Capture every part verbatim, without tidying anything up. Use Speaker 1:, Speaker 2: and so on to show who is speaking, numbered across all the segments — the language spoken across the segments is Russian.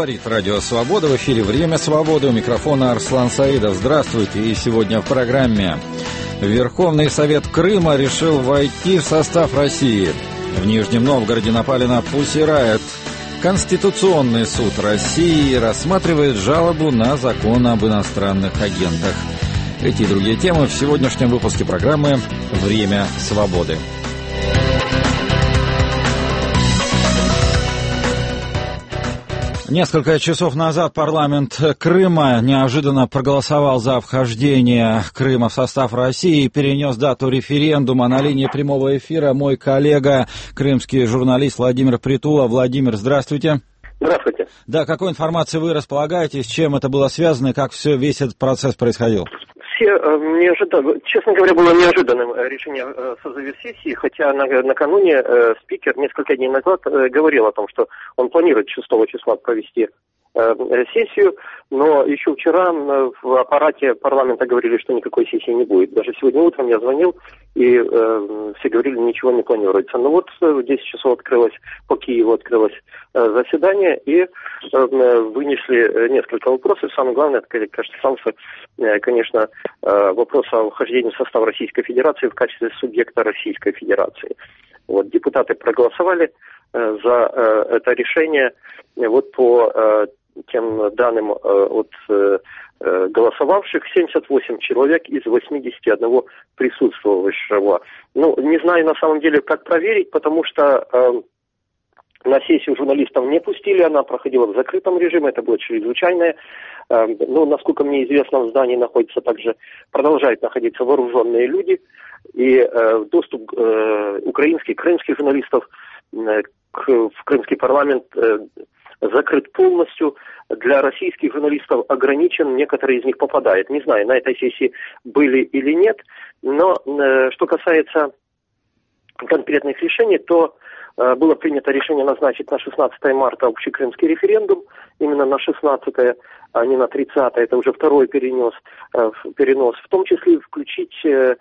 Speaker 1: Говорит Радио Свобода. В эфире «Время свободы». У микрофона Арслан Саидов. Здравствуйте. И сегодня в программе. Верховный Совет Крыма решил войти в состав России. В Нижнем Новгороде напали на Pussy Riot. Конституционный суд России рассматривает жалобу на закон об иностранных агентах. Эти и другие темы в сегодняшнем выпуске программы «Время свободы». Несколько часов назад парламент Крыма неожиданно проголосовал за вхождение Крыма в состав России и перенес дату референдума. На линии прямого эфира мой коллега, крымский журналист Владимир Притула. Владимир, здравствуйте.
Speaker 2: Здравствуйте.
Speaker 1: Да, какой информацией вы располагаете, с чем это было связано и как все, весь этот процесс происходил?
Speaker 2: Все неожиданно, честно говоря, было неожиданным решение созыва сессии, хотя накануне спикер несколько дней назад говорил о том, что он планирует шестого числа провести сессию, но еще вчера в аппарате парламента говорили, что никакой сессии не будет. Даже сегодня утром я звонил, и э, все говорили, ничего не планируется. Но вот в десять часов открылось, по Киеву открылось э, заседание, и э, вынесли несколько вопросов. Самое главное, это, кажется, э, конечно, э, вопрос о вхождении в состав Российской Федерации в качестве субъекта Российской Федерации. Вот, депутаты проголосовали э, за э, это решение. Вот по э, тем данным э, от э, голосовавших, семьдесят восемь человек из восемьдесят один присутствовавшего. Ну, не знаю на самом деле, как проверить, потому что э, на сессию журналистов не пустили, она проходила в закрытом режиме, это было чрезвычайное. Э, ну, насколько мне известно, в здании находятся также, продолжают находиться вооруженные люди, и э, доступ э, украинских, крымских журналистов э, к, в крымский парламент э, закрыт полностью. Для российских журналистов ограничен, некоторые из них попадают. Не знаю, на этой сессии были или нет, но э, что касается конкретных решений, то э, было принято решение назначить на шестнадцатое марта общекрымский референдум, именно на шестнадцатое, а не на тридцатое, это уже второй перенос, э, перенос, в том числе включить э,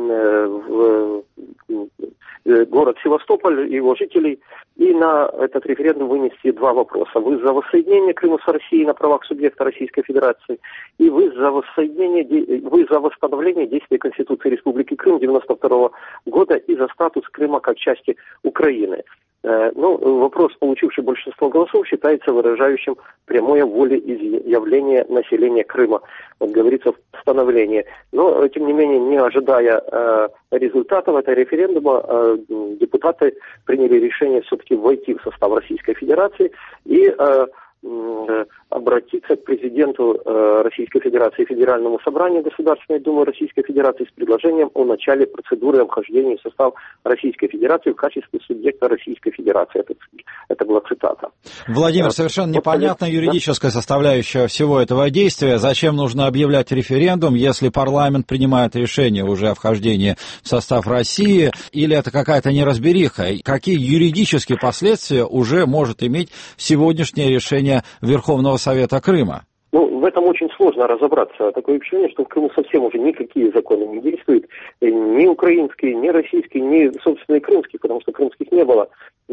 Speaker 2: в э, город Севастополь, его жителей, и на этот референдум вынести два вопроса. Вы за воссоединение Крыма с Россией на правах субъекта Российской Федерации, и вы за воссоединение, вы за восстановление действия Конституции Республики Крым девяносто второго года и за статус Крыма как части Украины. Ну, вопрос, получивший большинство голосов, считается выражающим прямое волеизъявление населения Крыма, вот говорится в постановлении. Но, тем не менее, не ожидая э, результатов этого референдума, э, депутаты приняли решение все-таки войти в состав Российской Федерации и э, обратиться к президенту э, Российской Федерации и Федеральному собранию Государственной Думы Российской Федерации с предложением о начале процедуры вхождения в состав Российской Федерации в качестве субъекта Российской Федерации. Это, это была цитата.
Speaker 1: Владимир, совершенно непонятна юридическая составляющая всего этого действия. Зачем нужно объявлять референдум, если парламент принимает решение уже о вхождении в состав России, или это какая-то неразбериха? Какие юридические последствия уже может иметь сегодняшнее решение Верховного Совета Крыма?
Speaker 2: Ну, в этом очень сложно разобраться. Такое впечатление, что в Крыму совсем уже никакие законы не действуют. Ни украинские, ни российские, ни, собственно, и крымские, потому что крымских не было.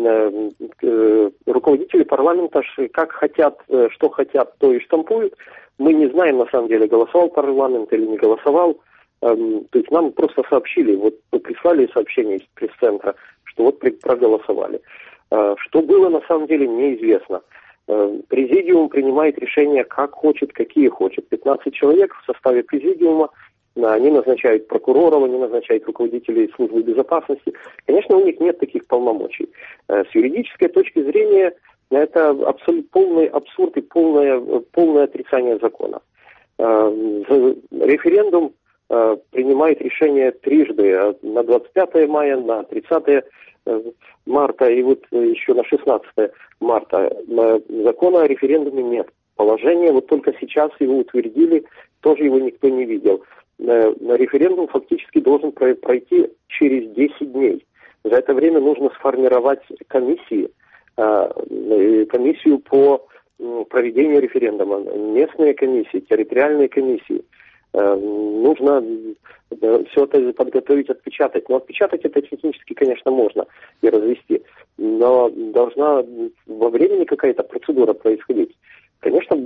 Speaker 2: Руководители парламента как хотят, что хотят, то и штампуют. Мы не знаем, на самом деле, голосовал парламент или не голосовал. То есть нам просто сообщили, вот прислали сообщение из пресс-центра, что вот проголосовали. Что было, на самом деле, неизвестно. Президиум принимает решения, как хочет, какие хочет. пятнадцать человек в составе президиума, они назначают прокуроров, они назначают руководителей службы безопасности. Конечно, у них нет таких полномочий. С юридической точки зрения это абсолютно полный абсурд и полное, полное отрицание закона. Референдум принимает решение трижды, на двадцать пятое мая, на тридцатое марта и вот еще на шестнадцатое марта. Закона о референдуме нет. Положение вот только сейчас его утвердили, тоже его никто не видел. Референдум фактически должен пройти через десять дней. За это время нужно сформировать комиссии, комиссию по проведению референдума, местные комиссии, территориальные комиссии. Нужно все это подготовить, отпечатать. Но отпечатать это технически, конечно, можно и развести. Но должна во времени какая-то процедура происходить.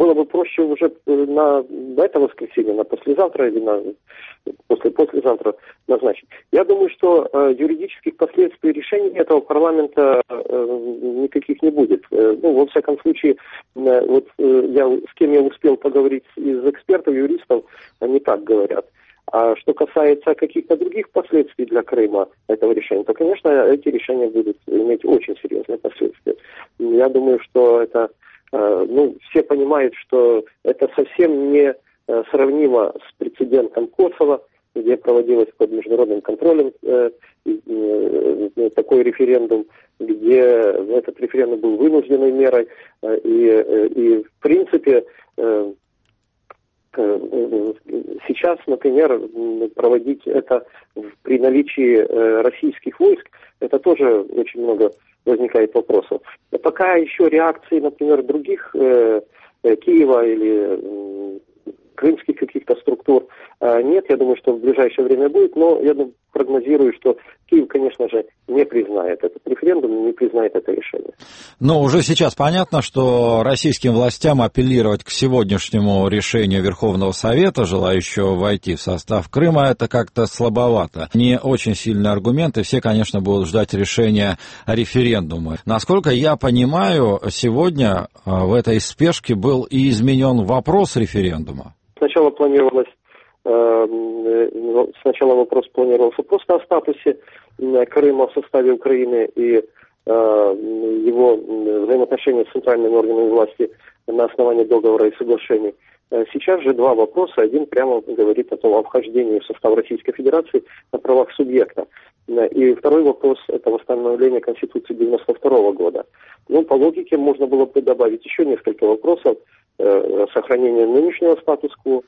Speaker 2: было бы проще уже на, на это воскресенье, на послезавтра или на после послезавтра назначить. Я думаю, что э, юридических последствий решения этого парламента э, никаких не будет. Э, ну, во всяком случае, э, вот э, я с кем я успел поговорить из экспертов, юристов, они так говорят. А что касается каких-то других последствий для Крыма этого решения, то, конечно, эти решения будут иметь очень серьезные последствия. Я думаю, что это, э, ну, все понимают, что это совсем не э, сравнимо с прецедентом Косово, где проводилось под международным контролем э, э, такой референдум, где этот референдум был вынужденной мерой, э, и, э, и в принципе э, сейчас, например, проводить это при наличии российских войск, это тоже очень много возникает вопросов. Пока еще реакции, например, других э, Киева или э, крымских каких-то структур э, нет. Я думаю, что в ближайшее время будет, но я прогнозирую, что Киев, конечно же, не признает этот референдум, не признает это решение.
Speaker 1: Но уже сейчас понятно, что российским властям апеллировать к сегодняшнему решению Верховного Совета, желающего войти в состав Крыма, это как-то слабовато. Не очень сильный аргумент, и все, конечно, будут ждать решения референдума. Насколько я понимаю, сегодня в этой спешке был и изменен вопрос референдума.
Speaker 2: Сначала планировалось Сначала вопрос планировался просто о статусе Крыма в составе Украины и его взаимоотношения с центральными органами власти на основании договора и соглашений. Сейчас же два вопроса. Один прямо говорит о том, о вхождении в состав Российской Федерации на правах субъекта. И второй вопрос – это восстановление Конституции девяносто второго года. Ну, по логике можно было бы добавить еще несколько вопросов. Сохранение нынешнего статус-кво,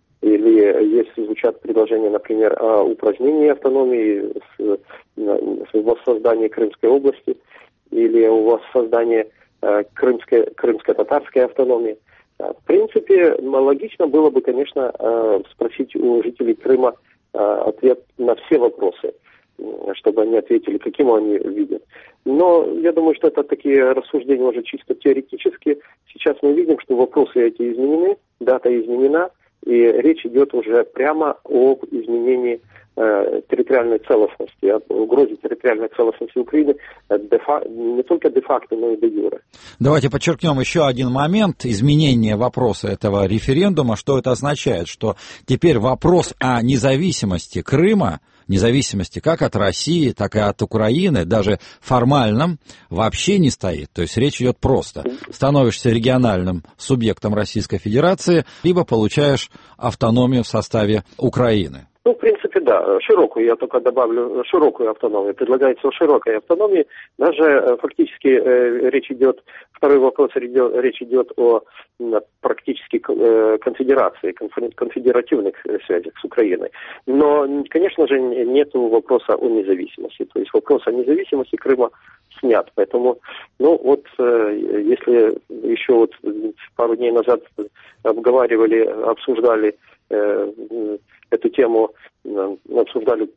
Speaker 2: или если звучат предложения, например, о упразднении автономии, с, с воссоздании Крымской области, или о воссоздании э, крымской, крымско-татарской автономии. В принципе, логично было бы, конечно, э, спросить у жителей Крыма э, ответ на все вопросы, чтобы они ответили, каким они видят. Но я думаю, что это такие рассуждения уже чисто теоретические. Сейчас мы видим, что вопросы эти изменены, дата изменена, и речь идет уже прямо об изменении э, территориальной целостности, об угрозе территориальной целостности Украины де-фа- не только де-факто, но и де-юре.
Speaker 1: Давайте подчеркнем еще один момент изменения вопроса этого референдума. Что это означает? Что теперь вопрос о независимости Крыма, независимости как от России, так и от Украины, даже формальном, вообще не стоит. То есть речь идет просто. Становишься региональным субъектом Российской Федерации, либо получаешь автономию в составе Украины.
Speaker 2: Ну, в принципе, да, широкую, я только добавлю, широкую автономию. Предлагается широкой автономии. Даже фактически э, речь идет, второй вопрос, речь идет о практически э, конфедерации, конфедеративных связях с Украиной. Но, конечно же, нет вопроса о независимости. То есть вопрос о независимости Крыма снят. Поэтому, ну, вот, э, если еще вот пару дней назад обговаривали, обсуждали э, эту тему, обсуждали,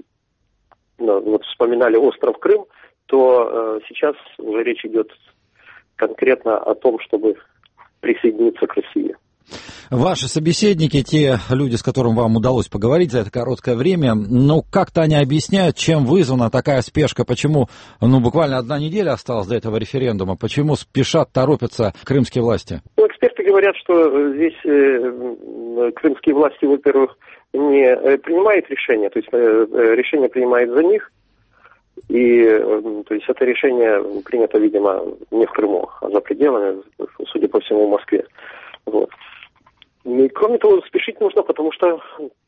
Speaker 2: вот вспоминали остров Крым, то э, сейчас уже речь идет конкретно о том, чтобы присоединиться к России.
Speaker 1: Ваши собеседники, те люди, с которыми вам удалось поговорить за это короткое время, ну, как-то они объясняют, чем вызвана такая спешка, почему, ну, буквально одна неделя осталась до этого референдума, почему спешат, торопятся крымские власти?
Speaker 2: Ну, эксперты говорят, что здесь э, крымские власти, во-первых, не э, принимают решения, то есть э, решение принимает за них, и э, то есть это решение принято, видимо, не в Крыму, а за пределами, судя по всему, в Москве. Вот. И, кроме того, спешить нужно, потому что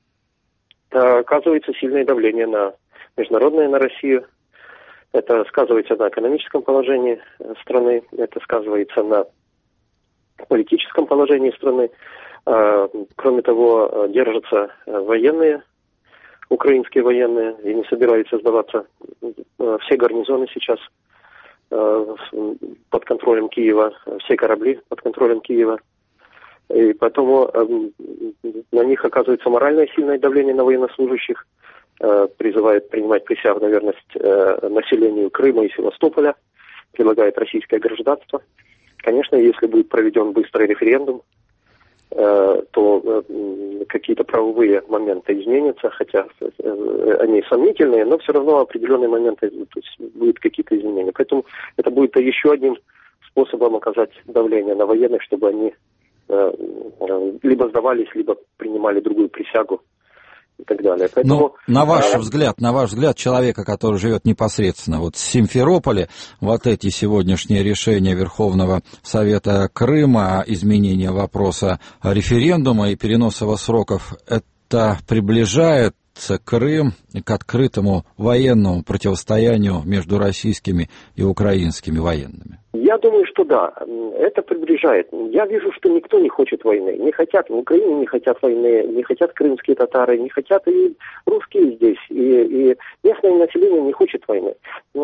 Speaker 2: э, оказывается сильное давление на международное, на Россию. Это сказывается на экономическом положении страны, это сказывается на политическом положении страны. Э, кроме того, держатся военные, украинские военные, и не собираются сдаваться. Э, все гарнизоны сейчас э, под контролем Киева, все корабли под контролем Киева. И поэтому э, на них оказывается моральное сильное давление на военнослужащих, э, призывает принимать присягу на верность э, населению Крыма и Севастополя, предлагает российское гражданство. Конечно, если будет проведен быстрый референдум, то какие-то правовые моменты изменятся, хотя они сомнительные, но все равно определенные моменты, то есть будут какие-то изменения. Поэтому это будет еще одним способом оказать давление на военных, чтобы они либо сдавались, либо принимали другую присягу и так далее.
Speaker 1: Поэтому, ну, на ваш взгляд, на ваш взгляд, человека, который живет непосредственно вот в Симферополе, вот эти сегодняшние решения Верховного Совета Крыма о изменении вопроса референдума и переноса его сроков, это приближает Крым к открытому военному противостоянию между российскими и украинскими военными?
Speaker 2: Я думаю, что да, это приближает. Я вижу, что никто не хочет войны. Не хотят в Украине, не хотят войны, не хотят крымские татары, не хотят и русские здесь, и, и местное население не хочет войны.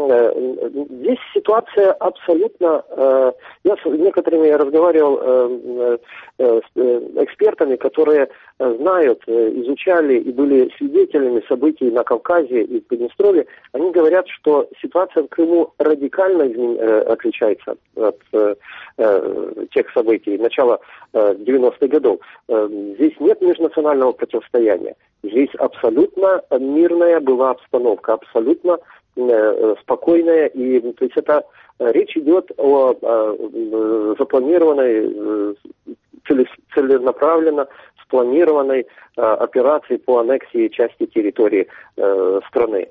Speaker 2: Здесь ситуация абсолютно... Я с некоторыми разговаривал с экспертами, которые знают, изучали и были свидетелями событий на Кавказе и в Приднестровье. Они говорят, что ситуация в Крыму радикально отличается от э, э, тех событий начала э, девяностых годов. Э, здесь нет межнационального противостояния. Здесь абсолютно мирная была обстановка, абсолютно э, спокойная. И, то есть это э, речь идет о э, запланированной, э, целенаправленно спланированной э, операции по аннексии части территории э, страны.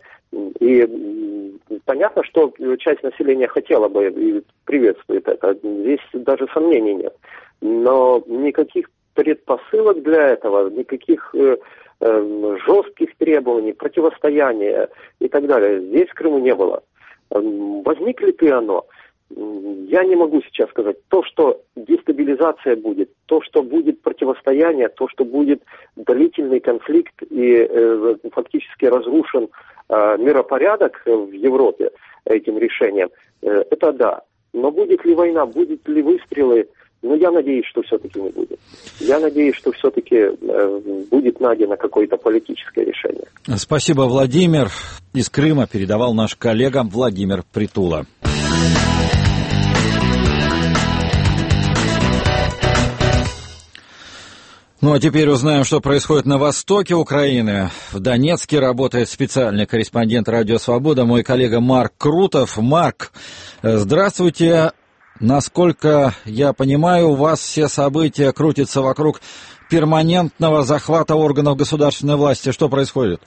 Speaker 2: И понятно, что часть населения хотела бы и приветствует это. Здесь даже сомнений нет. Но никаких предпосылок для этого, никаких э, э, жестких требований, противостояния и так далее здесь в Крыму не было. Возникнет ли оно? Я не могу сейчас сказать. То, что дестабилизация будет, то, что будет противостояние, то, что будет длительный конфликт и э, фактически разрушен э, миропорядок в Европе этим решением, э, это да. Но будет ли война, будет ли выстрелы, ну, я надеюсь, что все-таки не будет. Я надеюсь, что все-таки э, будет найдено какое-то политическое решение.
Speaker 1: Спасибо, Владимир. Из Крыма передавал наш коллега Владимир Притула. Ну а теперь узнаем, что происходит на востоке Украины. В Донецке работает специальный корреспондент «Радио Свобода», мой коллега Марк Крутов. Марк, здравствуйте. Насколько я понимаю, у вас все события крутятся вокруг перманентного захвата органов государственной власти. Что происходит?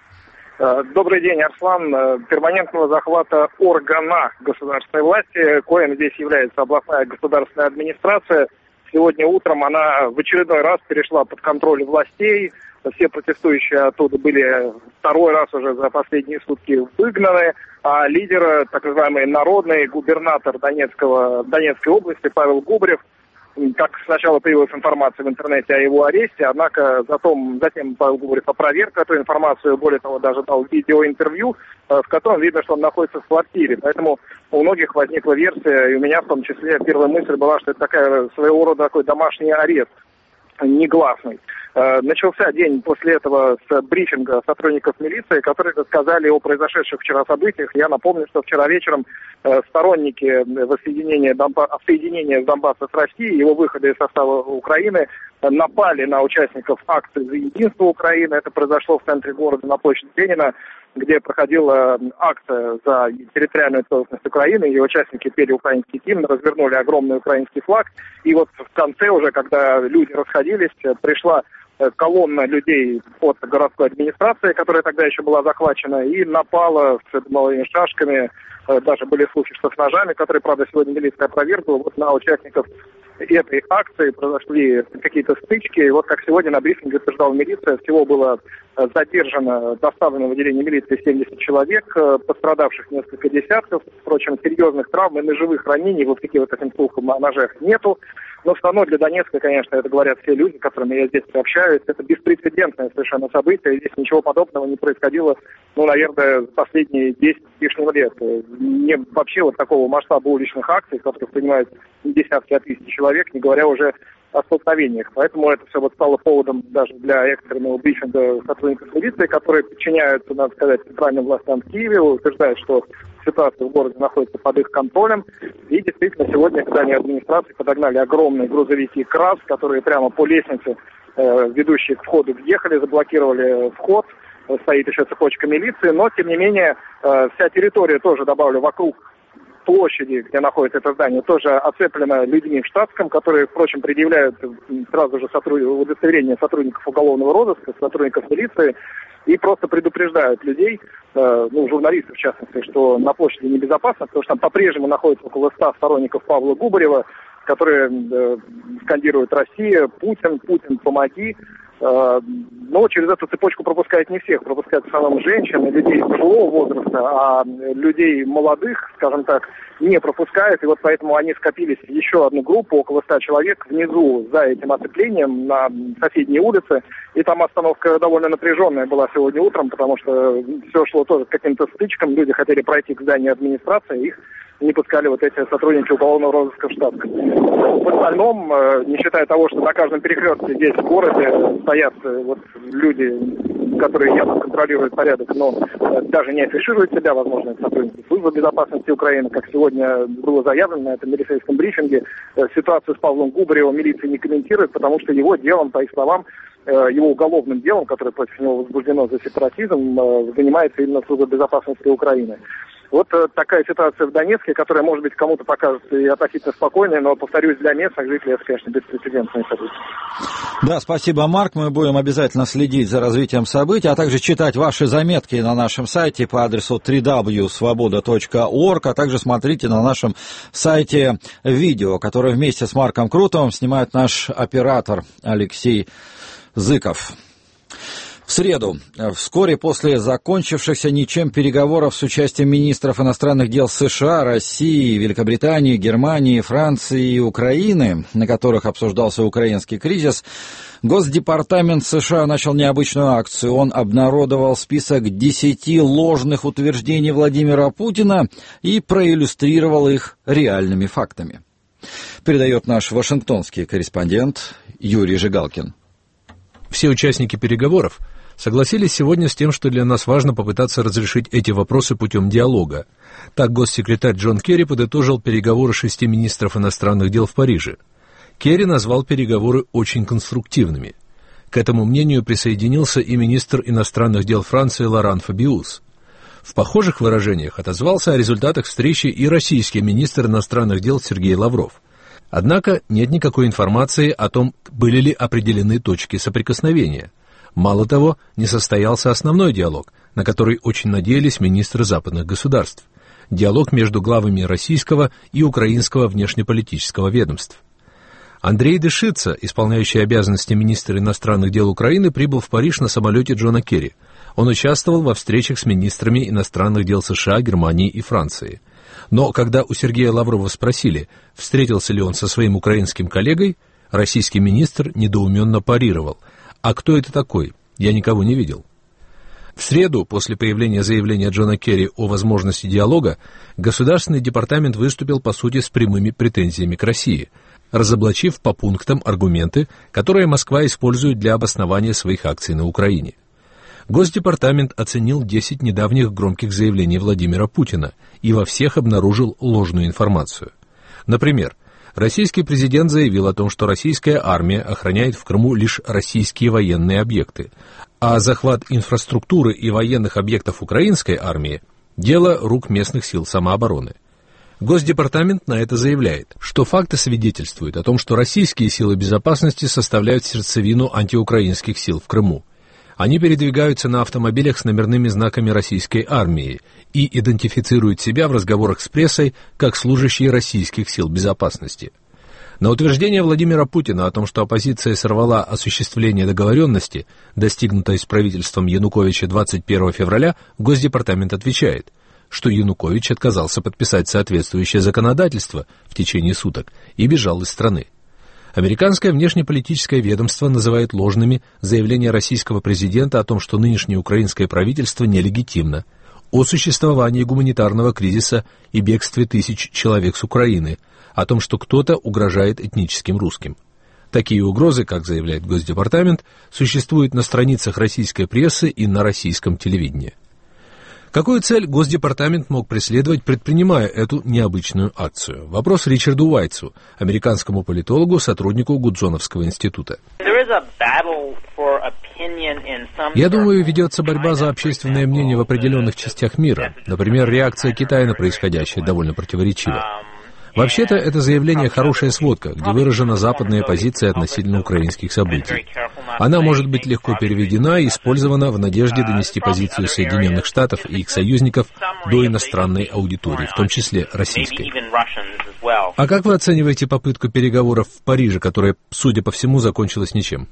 Speaker 3: Добрый день, Арслан. Перманентного захвата органа государственной власти, коим здесь является областная государственная администрация. Сегодня утром она в очередной раз перешла под контроль властей. Все протестующие оттуда были второй раз уже за последние сутки выгнаны. А лидер, так называемый народный губернатор Донецкого, Донецкой области Павел Губарев, как сначала появилась информация в интернете о его аресте, однако затем, затем Павел Губарев опроверг эту информацию, более того, даже дал видеоинтервью, в котором видно, что он находится в квартире. Поэтому у многих возникла версия, и у меня в том числе первая мысль была, что это такая своего рода такой домашний арест, негласный. Начался день после этого с брифинга сотрудников милиции, которые рассказали о произошедших вчера событиях. Я напомню, что вчера вечером сторонники воссоединения, Донба... соединения Донбасса с Россией, его выхода из состава Украины, напали на участников акции «За единство Украины». Это произошло в центре города на площади Ленина, где проходила акция за территориальную целостность Украины. Ее участники пели украинский гимн, развернули огромный украинский флаг. И вот в конце уже, когда люди расходились, пришла колонна людей от городской администрации, которая тогда еще была захвачена, и напала с малыми шашками. Даже были случаи, что с ножами, которые, правда, сегодня милиция опровергла. Вот на участников этой акции произошли какие-то стычки. И вот как сегодня на брифинге утверждала милиция, всего было задержано, доставлено в отделение милиции семьдесят человек, пострадавших несколько десятков. Впрочем, серьезных травм и ножевых ранений, вот таких вот этим слухам о ножах, нету. Но все равно для Донецка, конечно, это говорят все люди, с которыми я здесь общаюсь, это беспрецедентное совершенно событие. Здесь ничего подобного не происходило, ну, наверное, последние десять с лишним лет. Не вообще вот такого масштаба уличных акций, в которых принимают десятки, а тысячи человек, не говоря уже о столкновениях. Поэтому это все вот стало поводом даже для экстренного брифинга сотрудников милиции, которые подчиняются, надо сказать, центральным властям в Киеве, утверждают, что ситуация в городе находится под их контролем. И действительно, сегодня к зданию администрации подогнали огромные грузовики КРАС, которые прямо по лестнице, э, ведущей к входу, въехали, заблокировали вход. Стоит еще цепочка милиции, но, тем не менее, э, вся территория тоже, добавлю, вокруг площади, где находится это здание, тоже оцеплена людьми в штатском, которые, впрочем, предъявляют сразу же сотруд... удостоверение сотрудников уголовного розыска, сотрудников милиции, и просто предупреждают людей, э, ну, журналистов в частности, что на площади небезопасно, потому что там по-прежнему находится около ста сторонников Павла Губарева, которые э, скандируют «Россия», «Путин», «Путин, помоги». Но через эту цепочку пропускают не всех, пропускают в основном женщин, людей пожилого возраста, а людей молодых, скажем так, не пропускают. И вот поэтому они скопились в еще одну группу, около ста человек, внизу за этим оцеплением на соседней улице. И там остановка довольно напряженная была сегодня утром, потому что все шло тоже к каким-то стычкам. Люди хотели пройти к зданию администрации, их не пускали вот эти сотрудники уголовного розыска в штат. В остальном, не считая того, что на каждом перекрестке здесь в городе стоят вот люди, которые явно контролируют порядок, но даже не афишируют себя, возможно, это сотрудники службы безопасности Украины, как сегодня было заявлено на этом милицейском брифинге, ситуацию с Павлом Губаревым милиция не комментирует, потому что его делом, по их словам, его уголовным делом, которое против него возбуждено за сепаратизм, занимается именно служба безопасности Украины. Вот э, такая ситуация в Донецке, которая, может быть, кому-то покажется и относительно спокойной, но, повторюсь, для местных жителей это, конечно, беспрецедентное событие.
Speaker 1: Да, спасибо, Марк. Мы будем обязательно следить за развитием событий, а также читать ваши заметки на нашем сайте по адресу дабл ю дабл ю дабл ю точка свобода точка орг, а также смотрите на нашем сайте видео, которое вместе с Марком Крутовым снимает наш оператор Алексей Зыков. В среду, вскоре после закончившихся ничем переговоров с участием министров иностранных дел США, России, Великобритании, Германии, Франции и Украины, на которых обсуждался украинский кризис, Госдепартамент США начал необычную акцию. Он обнародовал список десяти ложных утверждений Владимира Путина и проиллюстрировал их реальными фактами. Передает наш вашингтонский корреспондент Юрий Жигалкин.
Speaker 4: Все участники переговоров согласились сегодня с тем, что для нас важно попытаться разрешить эти вопросы путем диалога. Так госсекретарь Джон Керри подытожил переговоры шести министров иностранных дел в Париже. Керри назвал переговоры очень конструктивными. К этому мнению присоединился и министр иностранных дел Франции Лоран Фабиус. В похожих выражениях отозвался о результатах встречи и российский министр иностранных дел Сергей Лавров. Однако нет никакой информации о том, были ли определены точки соприкосновения. Мало того, не состоялся основной диалог, на который очень надеялись министры западных государств. Диалог между главами российского и украинского внешнеполитического ведомств. Андрей Дешица, исполняющий обязанности министра иностранных дел Украины, прибыл в Париж на самолете Джона Керри. Он участвовал во встречах с министрами иностранных дел США, Германии и Франции. Но когда у Сергея Лаврова спросили, встретился ли он со своим украинским коллегой, российский министр недоуменно парировал: «А кто это такой? Я никого не видел». В среду, после появления заявления Джона Керри о возможности диалога, Государственный департамент выступил, по сути, с прямыми претензиями к России, разоблачив по пунктам аргументы, которые Москва использует для обоснования своих акций на Украине. Госдепартамент оценил десять недавних громких заявлений Владимира Путина и во всех обнаружил ложную информацию. Например, российский президент заявил о том, что российская армия охраняет в Крыму лишь российские военные объекты, а захват инфраструктуры и военных объектов украинской армии – дело рук местных сил самообороны. Госдепартамент на это заявляет, что факты свидетельствуют о том, что российские силы безопасности составляют сердцевину антиукраинских сил в Крыму. Они передвигаются на автомобилях с номерными знаками российской армии и идентифицируют себя в разговорах с прессой как служащие российских сил безопасности. На утверждение Владимира Путина о том, что оппозиция сорвала осуществление договоренности, достигнутой с правительством Януковича двадцать первого февраля, Госдепартамент отвечает, что Янукович отказался подписать соответствующее законодательство в течение суток и бежал из страны. Американское внешнеполитическое ведомство называет ложными заявления российского президента о том, что нынешнее украинское правительство нелегитимно, о существовании гуманитарного кризиса и бегстве тысяч человек с Украины, о том, что кто-то угрожает этническим русским. Такие угрозы, как заявляет Госдепартамент, существуют на страницах российской прессы и на российском телевидении. Какую цель Госдепартамент мог преследовать, предпринимая эту необычную акцию? Вопрос Ричарду Уайтсу, американскому политологу, сотруднику Гудзоновского института. Я думаю, ведется борьба за общественное мнение в определенных частях мира. Например, реакция Китая на происходящее довольно противоречива. Вообще-то, это заявление «хорошая сводка», где выражена западная позиция относительно украинских событий. Она может быть легко переведена и использована в надежде донести позицию Соединенных Штатов и их союзников до иностранной аудитории, в том числе российской. А как вы оцениваете попытку переговоров в Париже, которая, судя по всему, закончилась ничем?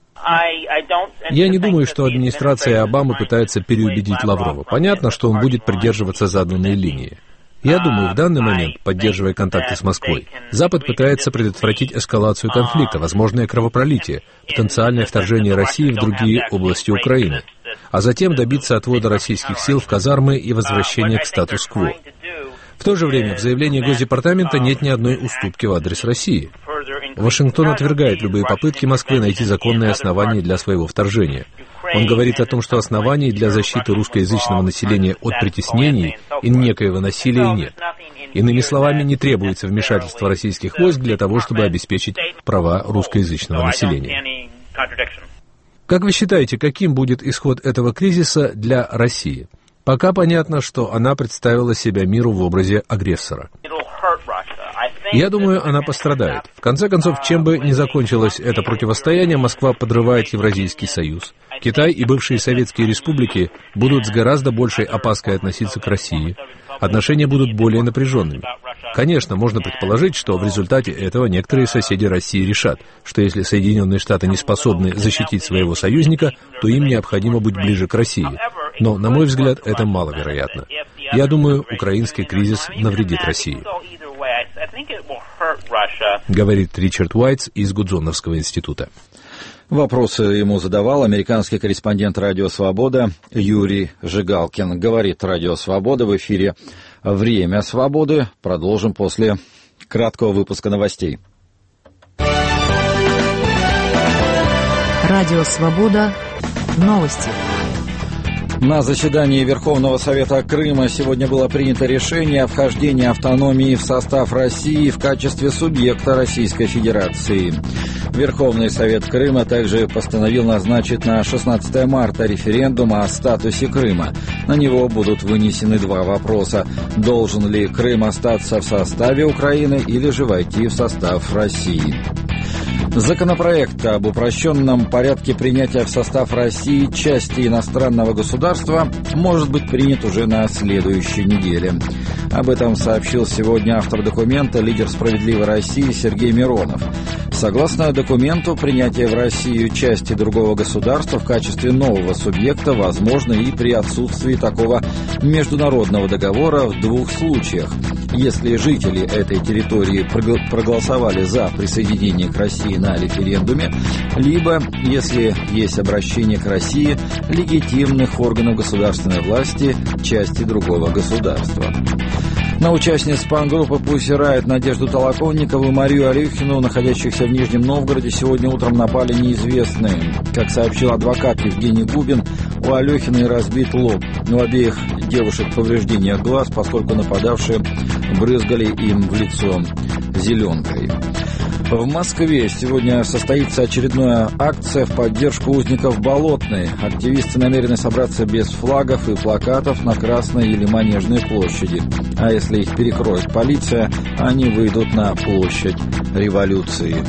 Speaker 4: Я не думаю, что администрация Обамы пытается переубедить Лаврова. Понятно, что он будет придерживаться заданной линии. Я думаю, в данный момент, поддерживая контакты с Москвой, Запад пытается предотвратить эскалацию конфликта, возможное кровопролитие, потенциальное вторжение России в другие области Украины, а затем добиться отвода российских сил в казармы и возвращения к статус-кво. В то же время в заявлении Госдепартамента нет ни одной уступки в адрес России. Вашингтон отвергает любые попытки Москвы найти законные основания для своего вторжения. Он говорит о том, что оснований для защиты русскоязычного населения от притеснений и некоего насилия нет. Иными словами, не требуется вмешательство российских войск для того, чтобы обеспечить права русскоязычного населения. Как вы считаете, каким будет исход этого кризиса для России? Пока понятно, что она представила себя миру в образе агрессора. Я думаю, она пострадает. В конце концов, чем бы ни закончилось это противостояние, Москва подрывает Евразийский союз. Китай и бывшие советские республики будут с гораздо большей опаской относиться к России. Отношения будут более напряженными. Конечно, можно предположить, что в результате этого некоторые соседи России решат, что если Соединенные Штаты не способны защитить своего союзника, то им необходимо быть ближе к России. Но, на мой взгляд, это маловероятно. Я думаю, украинский кризис навредит России. Говорит Ричард Уайтс из Гудзоновского института.
Speaker 1: Вопросы ему задавал американский корреспондент «Радио Свобода» Юрий Жигалкин. Говорит «Радио Свобода» в эфире «Время свободы». Продолжим после краткого выпуска новостей.
Speaker 5: «Радио Свобода». Новости.
Speaker 1: На заседании Верховного Совета Крыма сегодня было принято решение о вхождении автономии в состав России в качестве субъекта Российской Федерации. Верховный Совет Крыма также постановил назначить на шестнадцатое марта референдум о статусе Крыма. На него будут вынесены два вопроса. Должен ли Крым остаться в составе Украины или же войти в состав России? Законопроект об упрощенном порядке принятия в состав России части иностранного государства может быть принят уже на следующей неделе. Об этом сообщил сегодня автор документа, лидер «Справедливой России» Сергей Миронов. Согласно документу, принятие в Россию части другого государства в качестве нового субъекта возможно и при отсутствии такого международного договора в двух случаях. Если жители этой территории проголосовали за присоединение к России на референдуме, либо если есть обращение к России легитимных органов государственной власти части другого государства. На участниц панк-группы Pussy Riot Надежду Толоконникову и Марию Алехину, находящихся в Нижнем Новгороде, сегодня утром напали неизвестные. Как сообщил адвокат Евгений Губин, у Алехиной разбит лоб. У обеих девушек повреждения глаз, поскольку нападавшие брызгали им в лицо зеленкой. В Москве сегодня состоится очередная акция в поддержку узников Болотной. Активисты намерены собраться без флагов и плакатов на Красной или Манежной площади. А если их перекроет полиция, они выйдут на площадь Революции.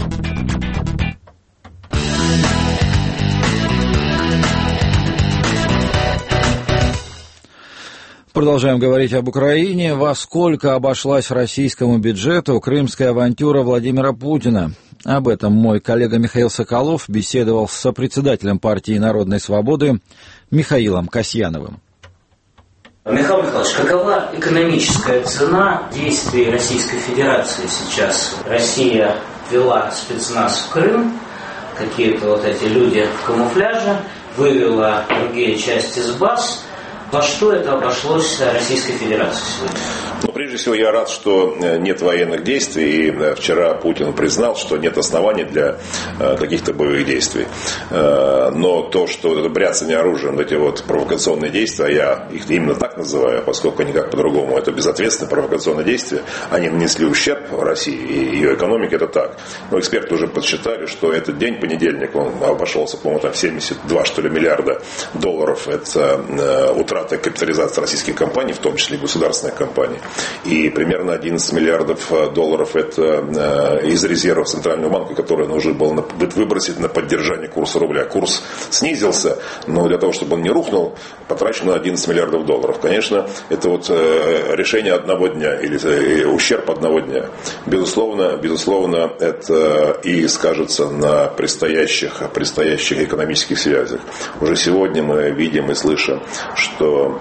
Speaker 1: Продолжаем говорить об Украине. Во сколько обошлась российскому бюджету крымская авантюра Владимира Путина? Об этом мой коллега Михаил Соколов беседовал с сопредседателем партии Народной Свободы Михаилом Касьяновым.
Speaker 6: Михаил Михайлович, какова экономическая цена действий Российской Федерации сейчас? Россия ввела спецназ в Крым, какие-то вот эти люди в камуфляже, вывела другие части с баз. Во что это обошлось Российской Федерации сегодня?
Speaker 7: Ну, прежде всего, я рад, что нет военных действий, и вчера Путин признал, что нет оснований для каких-то боевых действий. Но то, что это бряцание оружием, эти вот провокационные действия, я их именно так называю, поскольку они как по-другому, это безответственные провокационные действия, они нанесли ущерб России и ее экономике, это так. Но эксперты уже подсчитали, что этот день, понедельник, он обошелся, по-моему, там семьдесят два, что ли, миллиарда долларов. Это утрата капитализации российских компаний, в том числе и государственных компаний. И примерно одиннадцать миллиардов долларов это из резервов Центрального банка, который нужно было выбросить на поддержание курса рубля. Курс снизился, но для того, чтобы он не рухнул, потрачено одиннадцать миллиардов долларов. Конечно, это вот решение одного дня или ущерб одного дня. Безусловно, безусловно, это и скажется на предстоящих, предстоящих экономических связях. Уже сегодня мы видим и слышим, что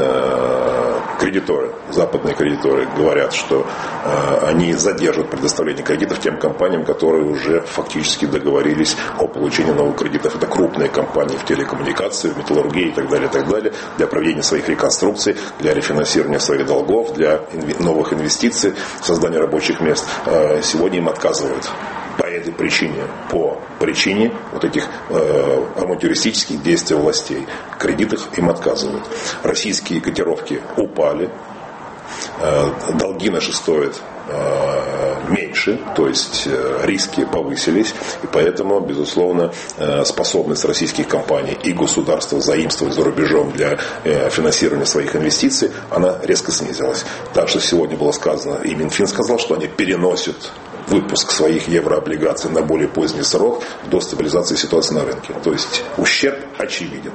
Speaker 7: кредиторы, западные кредиторы говорят, что э, они задержат предоставление кредитов тем компаниям, которые уже фактически договорились о получении новых кредитов. Это крупные компании в телекоммуникации, в металлургии и так далее, и так далее, для проведения своих реконструкций, для рефинансирования своих долгов, для инв... новых инвестиций, создания рабочих мест. Э, сегодня им отказывают. По этой причине, по причине вот этих э, авантюристических действий властей, кредитах им отказывают. Российские котировки упали, э, долги наши стоят э, меньше, то есть э, риски повысились, и поэтому, безусловно, э, способность российских компаний и государства заимствовать за рубежом для э, финансирования своих инвестиций, она резко снизилась. Так что сегодня было сказано, и Минфин сказал, что они переносят выпуск своих еврооблигаций на более поздний срок до стабилизации ситуации на рынке. То есть ущерб очевиден.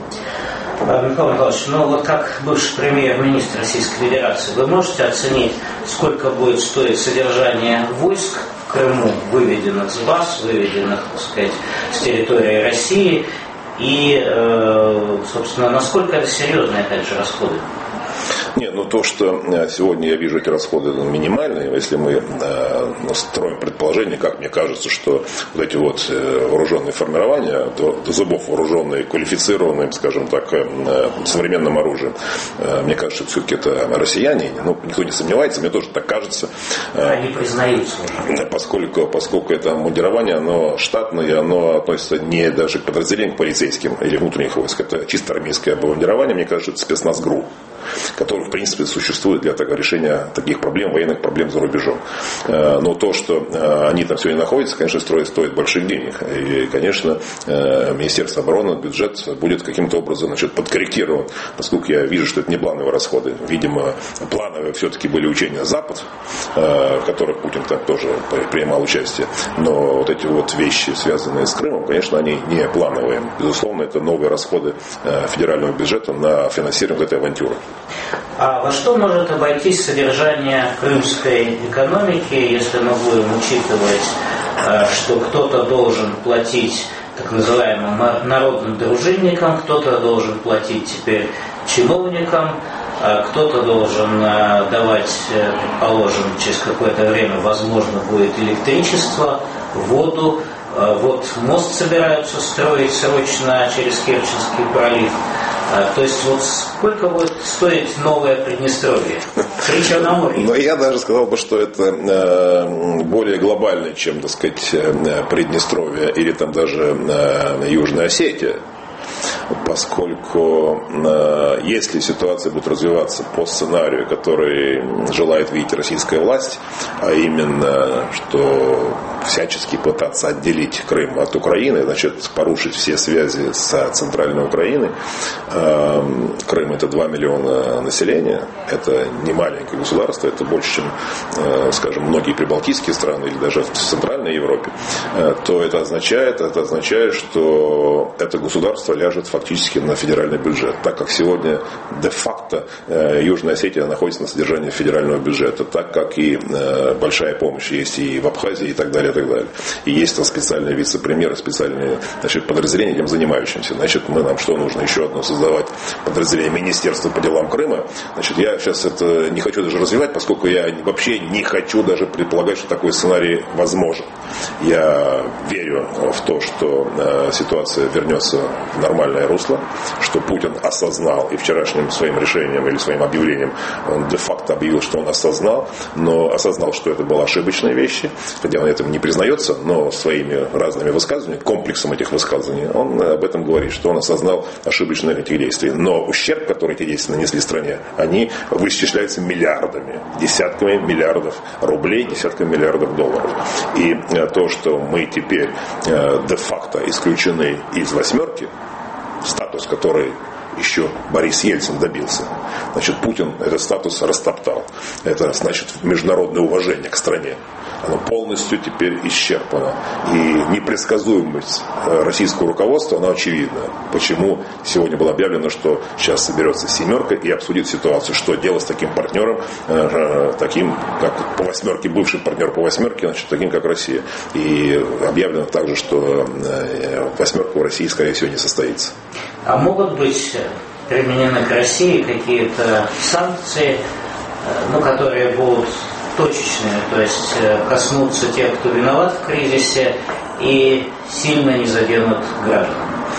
Speaker 6: Михаил Михайлович, ну вот как бывший премьер-министр Российской Федерации, вы можете оценить, сколько будет стоить содержание войск в Крыму, выведенных с баз, выведенных, так сказать, с территории России, и, собственно, насколько это серьезные, опять же, расходы?
Speaker 7: Нет, ну то, что сегодня я вижу эти расходы минимальные, если мы э, строим предположение, как мне кажется, что вот эти вот э, вооруженные формирования, до, до зубов вооруженные, квалифицированные, скажем так, э, современным оружием, э, мне кажется, что все-таки это россияне, ну, никто не сомневается, мне тоже так кажется. Э,
Speaker 6: Они признаются.
Speaker 7: Поскольку, поскольку это мундирование, оно штатное, оно относится не даже к подразделениям полицейским или внутренних войск, это чисто армейское обмундирование, мне кажется, это спецназ ГРУ, который, в принципе, существует для такого решения таких проблем, военных проблем за рубежом. Но то, что они там сегодня находятся, конечно, стоит, стоит больших денег. И, конечно, Министерство обороны, бюджет будет каким-то образом, значит, подкорректирован, поскольку я вижу, что это не плановые расходы. Видимо, плановые все-таки были учения «Запад», в которых Путин там тоже принимал участие. Но вот эти вот вещи, связанные с Крымом, конечно, они не плановые. Безусловно, это новые расходы федерального бюджета на финансирование этой авантюры.
Speaker 6: А во что может обойтись содержание крымской экономики, если мы будем учитывать, что кто-то должен платить так называемым народным дружинникам, кто-то должен платить теперь чиновникам, кто-то должен давать, предположим, через какое-то время, возможно, будет электричество, воду. Вот мост собираются строить срочно через Керченский пролив. То есть вот сколько будет стоить новое Приднестровье? При Черноморье?
Speaker 7: Но я даже сказал бы, что это более глобально, чем, так сказать, Приднестровье или там даже Южная Осетия. Поскольку э, если ситуация будет развиваться по сценарию, который желает видеть российская власть, а именно, что всячески пытаться отделить Крым от Украины, значит, порушить все связи с центральной Украиной. Э, Крым — это два миллиона населения, это не маленькое государство, это больше, чем, э, скажем, многие прибалтийские страны или даже в Центральной Европе, э, то это означает, это означает, что это государство ляжет фактически на федеральный бюджет, так как сегодня де-факто э, Южная Осетия находится на содержании федерального бюджета, так как и э, большая помощь есть и в Абхазии и так далее, и так далее. И есть там специальные вице-премьеры, специальные, значит, подразделения этим занимающимся. Значит, мы нам что нужно? Еще одно создавать подразделение Министерства по делам Крыма. Значит, я сейчас это не хочу даже развивать, поскольку я вообще не хочу даже предполагать, что такой сценарий возможен. Я верю в то, что э, ситуация вернется в нормальное русло, что Путин осознал, и вчерашним своим решением или своим объявлением он де-факто объявил, что он осознал, но осознал, что это были ошибочные вещи, хотя он этим не признается, но своими разными высказываниями, комплексом этих высказываний, он об этом говорит, что он осознал ошибочные этих действий. Но ущерб, который эти действия нанесли стране, они вычисляются миллиардами, десятками миллиардов рублей, десятками миллиардов долларов. И то, что мы теперь де-факто исключены из восьмерки, статус, который еще Борис Ельцин добился. Значит, Путин этот статус растоптал. Это значит международное уважение к стране. Оно полностью теперь исчерпано. И непредсказуемость российского руководства, она очевидна. Почему сегодня было объявлено, что сейчас соберется семерка и обсудит ситуацию, что делать с таким партнером, таким, как по восьмерке, бывший партнер по восьмерке, значит, таким, как Россия. И объявлено также, что восьмерка в России, скорее всего, не состоится.
Speaker 6: А могут быть применены к России какие-то санкции, ну, которые будут точечные, то есть коснутся тех, кто виноват в кризисе, и сильно не заденут граждан?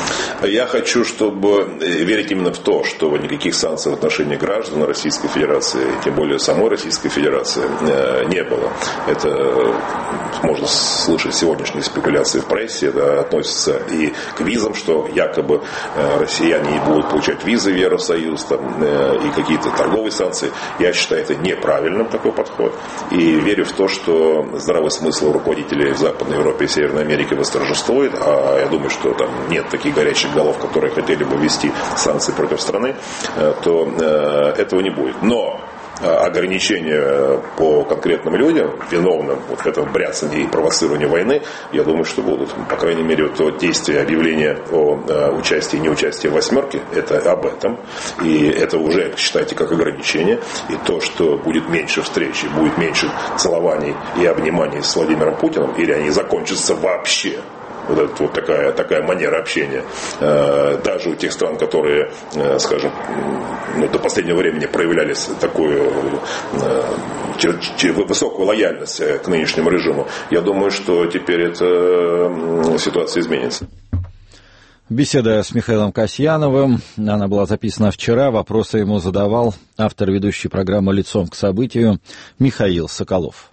Speaker 7: Я хочу, чтобы верить именно в то, что никаких санкций в отношении граждан Российской Федерации, тем более самой Российской Федерации, не было. Это можно слышать сегодняшние спекуляции в прессе, это относится и к визам, что якобы россияне не будут получать визы в Евросоюз, там, и какие-то торговые санкции. Я считаю это неправильным такой подход. И верю в то, что здравый смысл у руководителей в Западной Европе и Северной Америке восторжествует, а я думаю, что там нет таких горячих голов, которые хотели бы ввести санкции против страны, то этого не будет. Но ограничения по конкретным людям, виновным вот в этом бряцании и провоцировании войны, я думаю, что будут. По крайней мере, вот то действие объявления о участии и неучастии в восьмерке, это об этом. И это уже, считайте, как ограничение. И то, что будет меньше встреч, будет меньше целований и обниманий с Владимиром Путиным, или они закончатся вообще. Вот, это, вот такая, такая манера общения. Даже у тех стран, которые, скажем, ну, до последнего времени проявляли такую высокую лояльность к нынешнему режиму, я думаю, что теперь эта ситуация изменится.
Speaker 1: Беседа с Михаилом Касьяновым, она была записана вчера, вопросы ему задавал автор ведущей программы «Лицом к событию» Михаил Соколов.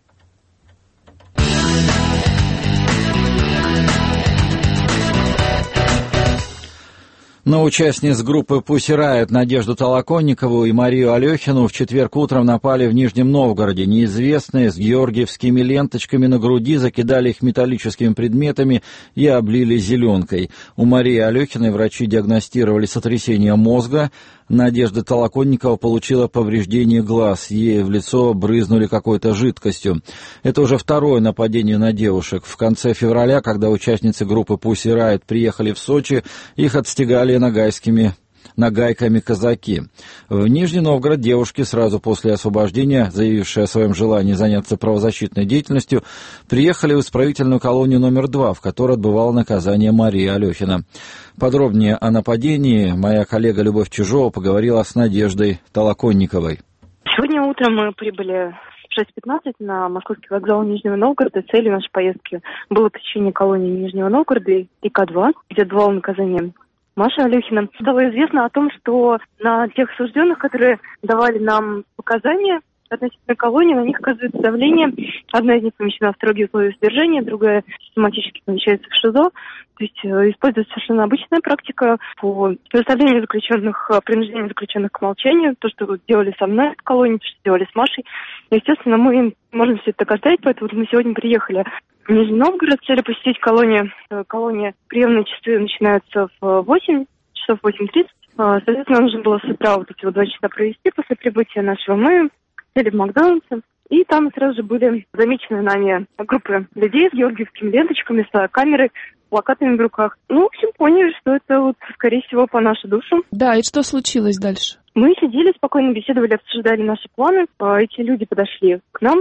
Speaker 1: На участниц группы Pussy Riot Надежду Толоконникову и Марию Алехину в четверг утром напали в Нижнем Новгороде. Неизвестные с георгиевскими ленточками на груди закидали их металлическими предметами и облили зеленкой. У Марии Алехиной врачи диагностировали сотрясение мозга. Надежда Толоконникова получила повреждение глаз. Ей в лицо брызнули какой-то жидкостью. Это уже второе нападение на девушек. В конце февраля, когда участницы группы Pussy Riot приехали в Сочи, их отстегали нагайскими нагайками казаки. В Нижний Новгород девушки сразу после освобождения, заявившие о своем желании заняться правозащитной деятельностью, приехали в исправительную колонию номер два, в которой отбывала наказание Мария Алехина. Подробнее о нападении моя коллега Любовь Чижова поговорила с Надеждой Толоконниковой.
Speaker 8: Сегодня утром мы прибыли в шесть пятнадцать на московский вокзал Нижнего Новгорода. Целью нашей поездки было посещение колонии Нижнего Новгорода и К два, где отбывала наказание Маша Алехина. Стало известно о том, что на тех осужденных, которые давали нам показания относительно колонии, на них оказывается давление. Одна из них помещена в строгие условия содержания, другая систематически помещается в ШИЗО. То есть используется совершенно обычная практика по заставлению заключенных, принуждению заключенных к молчанию. То, что делали со мной в колонии, то, что делали с Машей. Естественно, мы можем все это так оставить, поэтому мы сегодня приехали в Нижний Новгород с целью посетить колонию. Колония, приемные часы начинаются в восемь часов, восемь тридцать. Соответственно, нужно было с утра вот эти вот два часа провести после прибытия нашего. Мы сели в Макдональдсе, и там сразу же были замечены нами группы людей с георгиевскими ленточками, с камерой, плакатами в руках. Ну, в общем, поняли, что это вот, скорее всего, по нашу душу.
Speaker 9: Да, и что случилось дальше?
Speaker 8: Мы сидели, спокойно беседовали, обсуждали наши планы. Эти люди подошли к нам,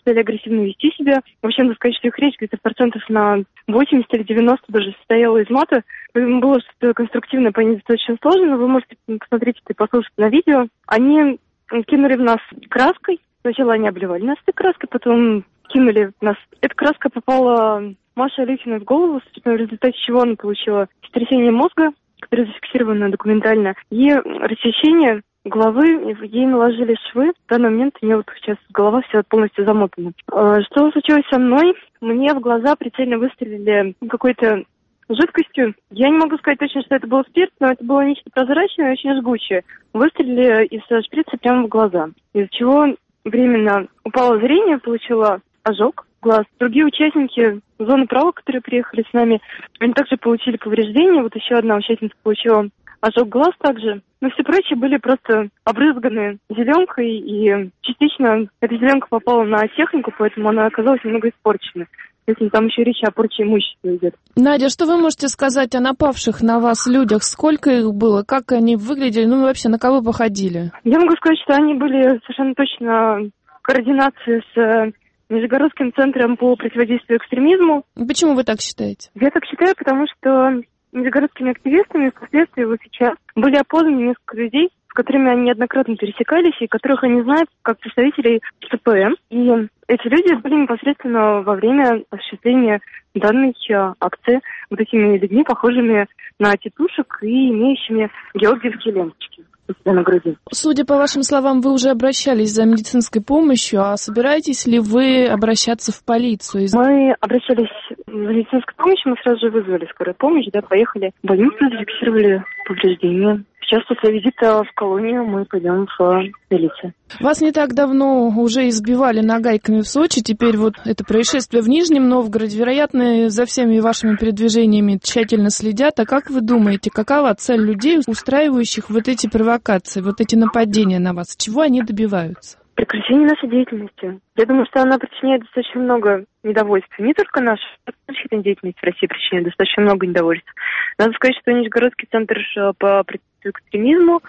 Speaker 8: стали агрессивно вести себя. Вообще, надо сказать, что их речь где-то процентов на восемьдесят или девяносто даже состояла из мата. Поэтому было что-то конструктивное понять достаточно сложно, но вы можете посмотреть это и послушать на видео. Они кинули в нас краской. Сначала они обливали нас этой краской, потом кинули в нас. Эта краска попала Маше Алехиной в голову, в результате чего она получила сотрясение мозга, которое зафиксировано документально, и рассечение головы, ей наложили швы. В данный момент у нее вот сейчас голова вся полностью замотана. Что случилось со мной? Мне в глаза прицельно выстрелили какой-то жидкостью. Я не могу сказать точно, что это был спирт, но это было нечто прозрачное и очень жгучее. Выстрелили из шприца прямо в глаза, из-за чего временно упало зрение, получила ожог глаз. Другие участники зоны права, которые приехали с нами, они также получили повреждения. Вот еще одна участница получила ожог глаз также. Но все прочие были просто обрызганы зеленкой, и частично эта зеленка попала на технику, поэтому она оказалась немного испорчена. Если там еще речь о порче имущества идет.
Speaker 9: Надя, что вы можете сказать о напавших на вас людях? Сколько их было? Как они выглядели? Ну, вообще, на кого походили?
Speaker 8: Я могу сказать, что они были совершенно точно в координации с Нижегородским центром по противодействию экстремизму.
Speaker 9: Почему вы так считаете?
Speaker 8: Я так считаю, потому что нижегородскими активистами впоследствии вот сейчас были опознаны несколько людей, с которыми они неоднократно пересекались, и которых они знают как представителей ЦПМ. И эти люди были непосредственно во время осуществления данной акции вот этими людьми, похожими на тетушек и имеющими георгиевские ленточки у себя на груди.
Speaker 9: Судя по вашим словам, вы уже обращались за медицинской помощью, а собираетесь ли вы обращаться в полицию?
Speaker 8: Мы обращались за медицинской помощью, мы сразу же вызвали скорую помощь, да, поехали в больницу, зафиксировали повреждения. Сейчас после визита в колонию мы пойдем в милицию.
Speaker 9: Вас не так давно уже избивали нагайками в Сочи, теперь вот это происшествие в Нижнем Новгороде. Вероятно, за всеми вашими передвижениями тщательно следят. А как вы думаете, какова цель людей, устраивающих вот эти провокации, вот эти нападения на вас? Чего они добиваются?
Speaker 8: Прекращение нашей деятельности. Я думаю, что она причиняет достаточно много недовольства. Не только наша, а защитная деятельность в России причиняет достаточно много недовольства. Надо сказать, что Нижегородский центр по противодействию экстремизму,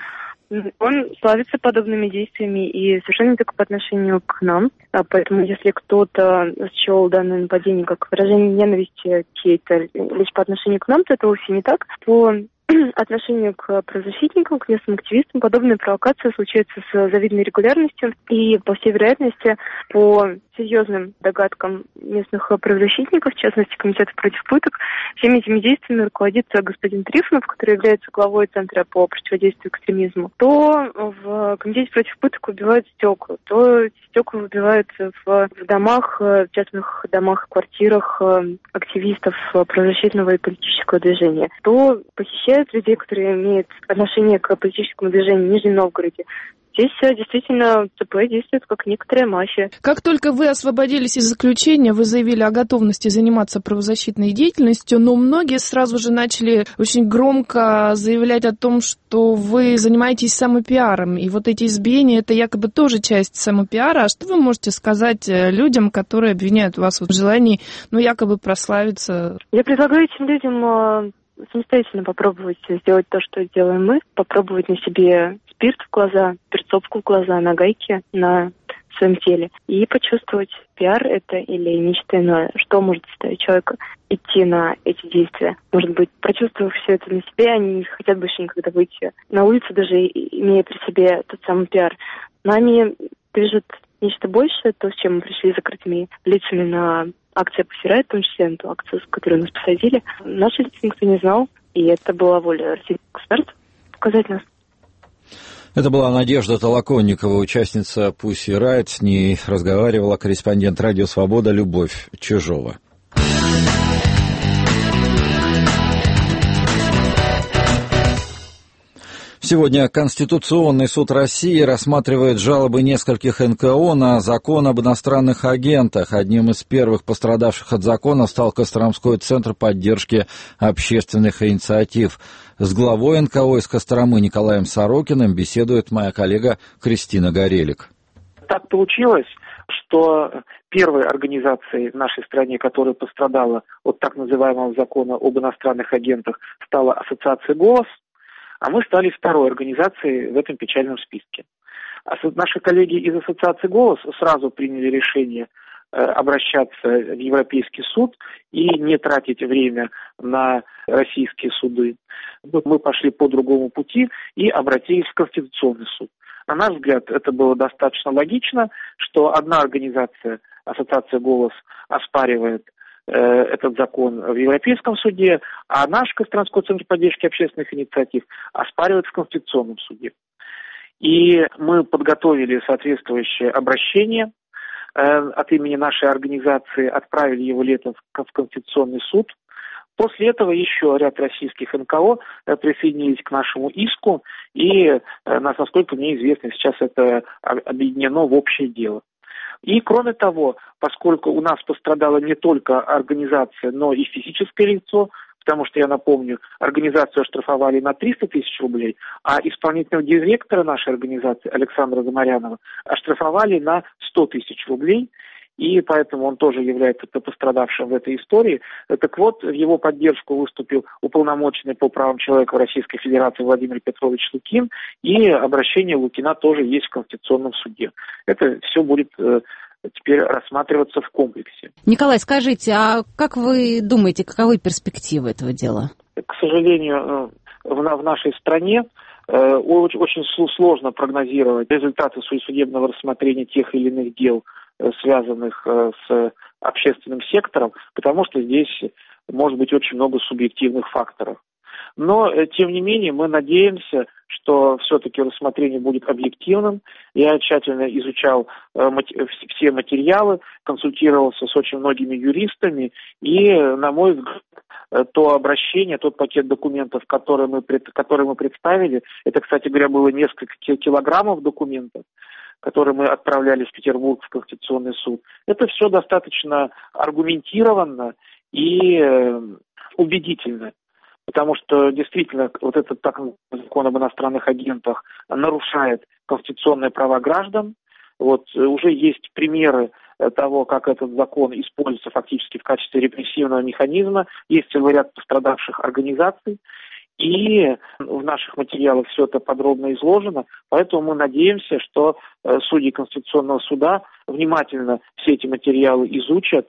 Speaker 8: он славится подобными действиями и совершенно не только по отношению к нам. Поэтому если кто-то счел данное нападение как выражение ненависти чьей-то лишь по отношению к нам, то это вовсе не так. По отношению к правозащитникам, к местным активистам, подобные провокации случаются с завидной регулярностью. И, по всей вероятности, по серьезным догадкам местных правозащитников, в частности, Комитета против пыток, всеми этими действиями руководит господин Трифонов, который является главой Центра по противодействию экстремизму. То в Комитете против пыток убивают стекла, то стекла выбивают в, в домах, в частных домах, квартирах активистов правозащитного и политического движения, то похищают людей, которые имеют отношение к политическому движению в Нижнем Новгороде. Здесь действительно ЦП действует как некоторая мафия.
Speaker 9: Как только вы освободились из заключения, вы заявили о готовности заниматься правозащитной деятельностью, но многие сразу же начали очень громко заявлять о том, что вы занимаетесь самопиаром. И вот эти избиения — это якобы тоже часть самопиара. А что вы можете сказать людям, которые обвиняют вас в желании, ну, якобы прославиться?
Speaker 8: Я предлагаю этим людям самостоятельно попробовать сделать то, что делаем мы, попробовать на себе спирт в глаза, перцовку в глаза, нагайки на своем теле и почувствовать, пиар это или нечто иное, что может заставить человека идти на эти действия. Может быть, прочувствовав все это на себе, они не хотят больше никогда выйти на улицу, даже имея при себе тот самый пиар. Нами движет нечто большее, то, с чем мы пришли закрытыми лицами на акция «Посирает», в том числе на ту акцию, с которой нас посадили. Наши лица никто не знал, и это была воля российских экспертов показать нас.
Speaker 1: Это была Надежда Толоконникова, участница Pussy Riot. С ней разговаривала корреспондент «Радио Свобода» Любовь Чижова. Сегодня Конституционный суд России рассматривает жалобы нескольких эн ка о на закон об иностранных агентах. Одним из первых пострадавших от закона стал Костромской центр поддержки общественных инициатив. С главой эн ка о из Костромы Николаем Сорокиным беседует моя коллега Кристина Горелик.
Speaker 10: Так получилось, что первой организацией в нашей стране, которая пострадала от так называемого закона об иностранных агентах, стала ассоциация «Голос», а мы стали второй организацией в этом печальном списке. Наши коллеги из ассоциации «Голос» сразу приняли решение обращаться в Европейский суд и не тратить время на российские суды. Мы пошли по другому пути и обратились в Конституционный суд. На наш взгляд, это было достаточно логично, что одна организация, ассоциация «Голос», оспаривает э, этот закон в Европейском суде, а наш Костромской центр поддержки общественных инициатив оспаривает в Конституционном суде. И мы подготовили соответствующее обращение э, от имени нашей организации, отправили его летом в, в Конституционный суд. После этого еще ряд российских эн ка о присоединились к нашему иску, и, насколько мне известно, сейчас это объединено в общее дело. И, кроме того, поскольку у нас пострадала не только организация, но и физическое лицо, потому что, я напомню, организацию оштрафовали на триста тысяч рублей, а исполнительного директора нашей организации Александра Замарянова оштрафовали на сто тысяч рублей, и поэтому он тоже является пострадавшим в этой истории. Так вот, в его поддержку выступил уполномоченный по правам человека в Российской Федерации Владимир Петрович Лукин, и обращение Лукина тоже есть в Конституционном суде. Это все будет э, теперь рассматриваться в комплексе.
Speaker 11: Николай, скажите, а как вы думаете, каковы перспективы этого дела?
Speaker 10: К сожалению, в, в нашей стране э, очень, очень сложно прогнозировать результаты судебного рассмотрения тех или иных дел, связанных с общественным сектором, потому что здесь может быть очень много субъективных факторов. Но, тем не менее, мы надеемся, что все-таки рассмотрение будет объективным. Я тщательно изучал все материалы, консультировался с очень многими юристами, и, на мой взгляд, то обращение, тот пакет документов, который мы, который мы представили, это, кстати говоря, было несколько килограммов документов, которые мы отправляли в Петербург, в Конституционный суд, это все достаточно аргументированно и убедительно. Потому что действительно вот этот так называемый закон об иностранных агентах нарушает конституционные права граждан. Вот уже есть примеры того, как этот закон используется фактически в качестве репрессивного механизма. Есть целый ряд пострадавших организаций. И в наших материалах все это подробно изложено, поэтому мы надеемся, что судьи Конституционного суда внимательно все эти материалы изучат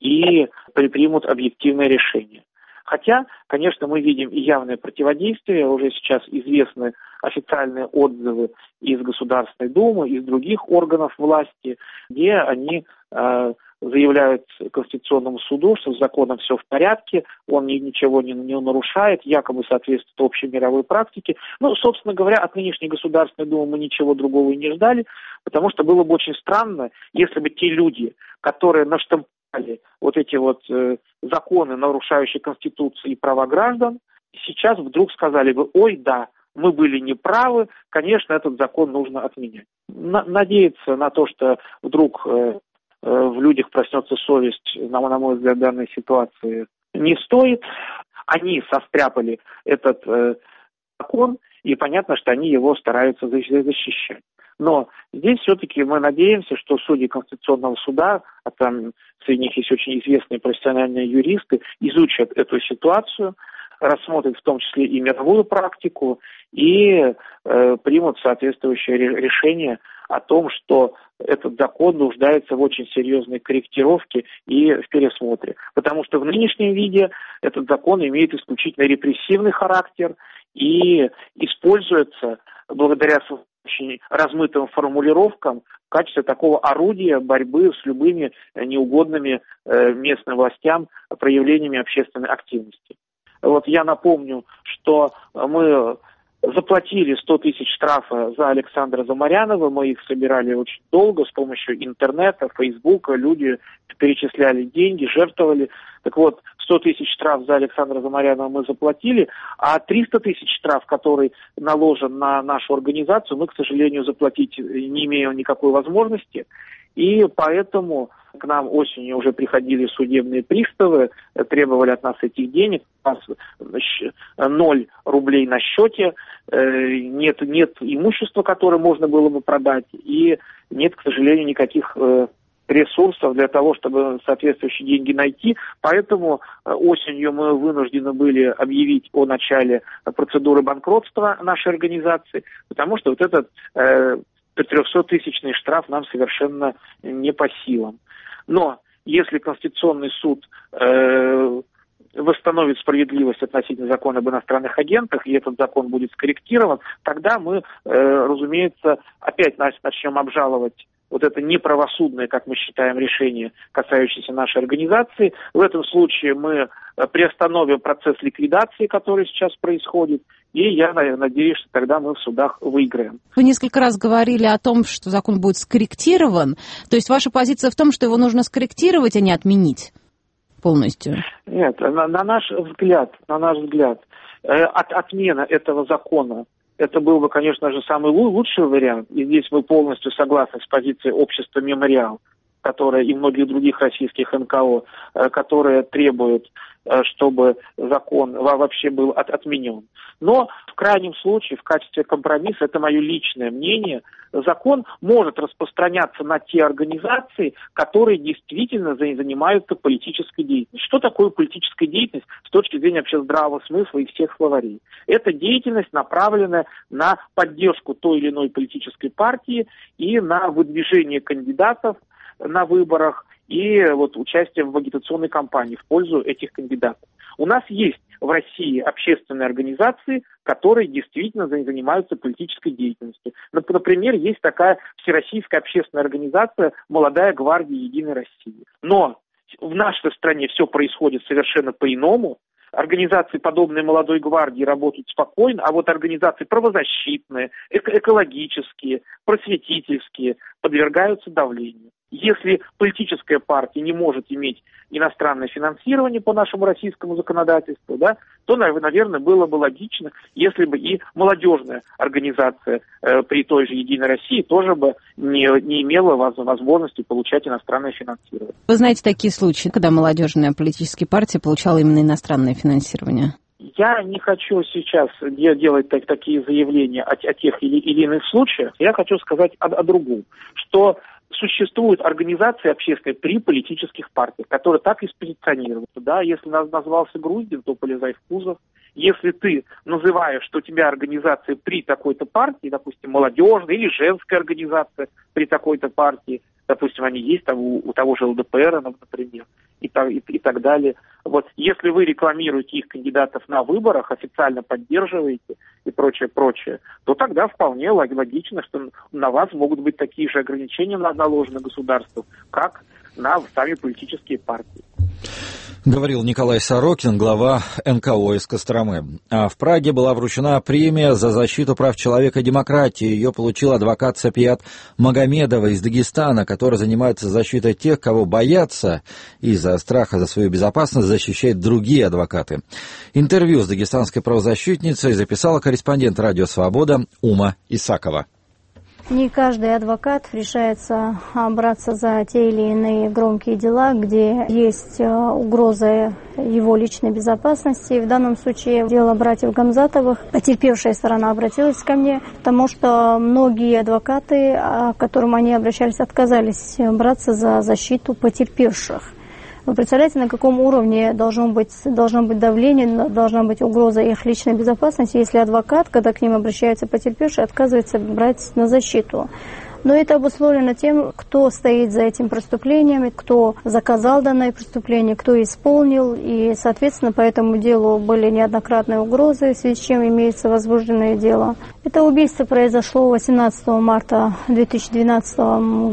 Speaker 10: и примут объективное решение. Хотя, конечно, мы видим и явное противодействие, уже сейчас известны официальные отзывы из Государственной Думы, из других органов власти, где они э, заявляют Конституционному суду, что с законом все в порядке, он ни, ничего не, не нарушает, якобы соответствует общей мировой практике. Ну, собственно говоря, от нынешней Государственной Думы мы ничего другого и не ждали, потому что было бы очень странно, если бы те люди, которые наштамповали вот эти вот э, законы, нарушающие Конституцию и права граждан, сейчас вдруг сказали бы: ой, да, мы были неправы, конечно, этот закон нужно отменять. На- надеяться на то, что вдруг э, э, в людях проснется совесть, на, на мой взгляд, данной ситуации не стоит. Они состряпали этот э, закон, и понятно, что они его стараются защищать. Но здесь все-таки мы надеемся, что судьи Конституционного суда, а там среди них есть очень известные профессиональные юристы, изучат эту ситуацию, рассмотрят в том числе и мировую практику и э, примут соответствующее решение о том, что этот закон нуждается в очень серьезной корректировке и в пересмотре. Потому что в нынешнем виде этот закон имеет исключительно репрессивный характер и используется благодаря очень размытым формулировкам в качестве такого орудия борьбы с любыми неугодными э, местным властям проявлениями общественной активности. Вот я напомню, что мы заплатили сто тысяч штрафа за Александра Замарянова, мы их собирали очень долго с помощью интернета, фейсбука, люди перечисляли деньги, жертвовали. Так вот, сто тысяч штраф за Александра Замарянова мы заплатили, а триста тысяч штраф, который наложен на нашу организацию, мы, к сожалению, заплатить не имеем никакой возможности. И поэтому к нам осенью уже приходили судебные приставы, требовали от нас этих денег. У нас ноль рублей на счете, нет, нет имущества, которое можно было бы продать, и нет, к сожалению, никаких ресурсов для того, чтобы соответствующие деньги найти. Поэтому осенью мы вынуждены были объявить о начале процедуры банкротства нашей организации, потому что вот этот трехсоттысячный штраф нам совершенно не по силам. Но если Конституционный суд э, восстановит справедливость относительно закона об иностранных агентах, и этот закон будет скорректирован, тогда мы, э, разумеется, опять начнем обжаловать вот это неправосудное, как мы считаем, решение, касающееся нашей организации. В этом случае мы приостановим процесс ликвидации, который сейчас происходит, и я надеюсь, что тогда мы в судах выиграем.
Speaker 11: Вы несколько раз говорили о том, что закон будет скорректирован. То есть ваша позиция в том, что его нужно скорректировать, а не отменить полностью?
Speaker 10: Нет, на, на наш взгляд, на наш взгляд, э, от, отмена этого закона, это был бы, конечно же, самый лучший вариант. И здесь мы полностью согласны с позицией общества «Мемориал», которое и многих других российских эн ка о, которые требуют, чтобы закон вообще был от, отменен. Но в крайнем случае, в качестве компромисса, это мое личное мнение, закон может распространяться на те организации, которые действительно занимаются политической деятельностью. Что такое политическая деятельность с точки зрения вообще здравого смысла и всех словарей? Это деятельность, направленная на поддержку той или иной политической партии и на выдвижение кандидатов на выборах и вот участие в агитационной кампании в пользу этих кандидатов. У нас есть в России общественные организации, которые действительно занимаются политической деятельностью. Например, есть такая всероссийская общественная организация «Молодая гвардия Единой России». Но в нашей стране все происходит совершенно по-иному. Организации, подобные «Молодой гвардии», работают спокойно, а вот организации правозащитные, эко- экологические, просветительские подвергаются давлению. Если политическая партия не может иметь иностранное финансирование по нашему российскому законодательству, да, то, наверное, было бы логично, если бы и молодежная организация э, при той же «Единой России» тоже бы не, не имела возможности получать иностранное финансирование.
Speaker 11: Вы знаете такие случаи, когда молодежная политическая партия получала именно иностранное финансирование?
Speaker 10: Я не хочу сейчас делать так, такие заявления о, о тех или, или иных случаях. Я хочу сказать о, о другом, что существуют организации общественные при политических партиях, которые так и спозиционируются. Да? Если нас назвался Груздин, то полезай в кузов. Если ты называешь, что у тебя организация при такой-то партии, допустим, молодежная или женская организация при такой-то партии, допустим, они есть там у, у того же эл дэ пэ эр, например, и так, и, и так далее. Вот, если вы рекламируете их кандидатов на выборах, официально поддерживаете и прочее, прочее, то тогда вполне логично, что на вас могут быть такие же ограничения наложены государством, как на сами политические партии.
Speaker 1: Говорил Николай Сорокин, глава эн ка о из Костромы. А в Праге была вручена премия за защиту прав человека и демократии. Ее получил адвокат Сапият Магомедова из Дагестана, который занимается защитой тех, кого боятся, и из-за страха за свою безопасность защищает другие адвокаты. Интервью с дагестанской правозащитницей записала корреспондент «Радио Свобода» Ума Исакова.
Speaker 12: Не каждый адвокат решается браться за те или иные громкие дела, где есть угроза его личной безопасности. В данном случае дело братьев Гамзатовых. Потерпевшая сторона обратилась ко мне, потому что многие адвокаты, к которым они обращались, отказались браться за защиту потерпевших. Вы представляете, на каком уровне должно быть, должно быть давление, должна быть угроза их личной безопасности, если адвокат, когда к ним обращается потерпевший, отказывается брать на защиту. Но это обусловлено тем, кто стоит за этим преступлением, кто заказал данное преступление, кто исполнил. И, соответственно, по этому делу были неоднократные угрозы, в связи с чем имеется возбужденное дело. Это убийство произошло восемнадцатого марта две тысячи двенадцатого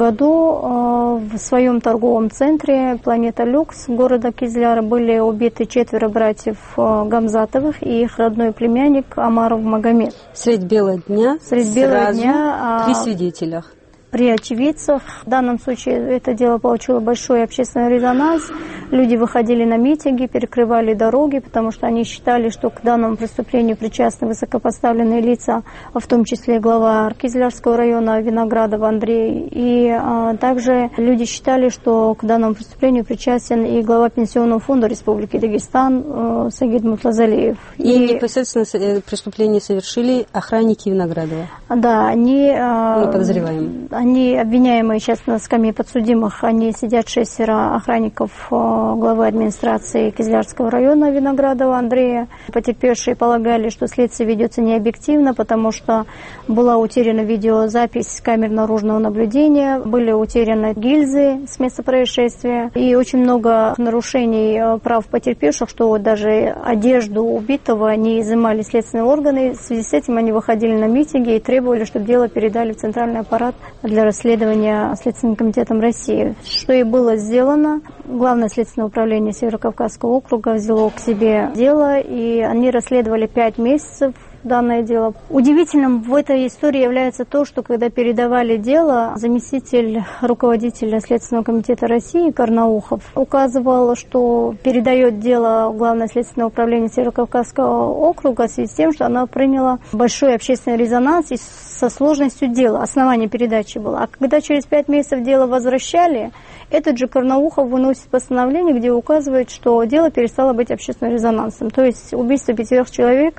Speaker 12: году. В своем торговом центре «Планета Люкс» города Кизляра были убиты четверо братьев Гамзатовых и их родной племянник Амаров Магомед.
Speaker 13: Средь бела дня,
Speaker 12: Средь бела дня
Speaker 13: при свидетелях.
Speaker 12: При очевидцах. В данном случае это дело получило большой общественный резонанс. Люди выходили на митинги, перекрывали дороги, потому что они считали, что к данному преступлению причастны высокопоставленные лица, в том числе глава Кизлярского района Виноградов Андрей. И а, также люди считали, что к данному преступлению причастен и глава Пенсионного фонда Республики Дагестан э, Сагид Мутлазалиев.
Speaker 13: И, и непосредственно преступление совершили охранники Виноградова?
Speaker 12: Да, они,
Speaker 13: ну, подозреваемые.
Speaker 12: Они обвиняемые сейчас на скамье подсудимых. Они сидят шестеро охранников главы администрации Кизлярского района Виноградова Андрея. Потерпевшие полагали, что следствие ведется необъективно, потому что была утеряна видеозапись с камер наружного наблюдения, были утеряны гильзы с места происшествия и очень много нарушений прав потерпевших, что даже одежду убитого не изымали следственные органы. В связи с этим они выходили на митинги и требовали, чтобы дело передали в центральный аппарат для расследования Следственным комитетом России. Что и было сделано. Главное следственное управление Северокавказского округа взяло к себе дело, и они расследовали пять месяцев данное дело. Удивительным в этой истории является то, что когда передавали дело, заместитель руководителя Следственного комитета России Карнаухов указывал, что передает дело Главное следственное управление Северокавказского округа в связи с тем, что она приняла большой общественный резонанс и со сложностью дела. Основание передачи было. А когда через пять месяцев дело возвращали, этот же Карнаухов выносит постановление, где указывает, что дело перестало быть общественным резонансом. То есть убийство пятерых человек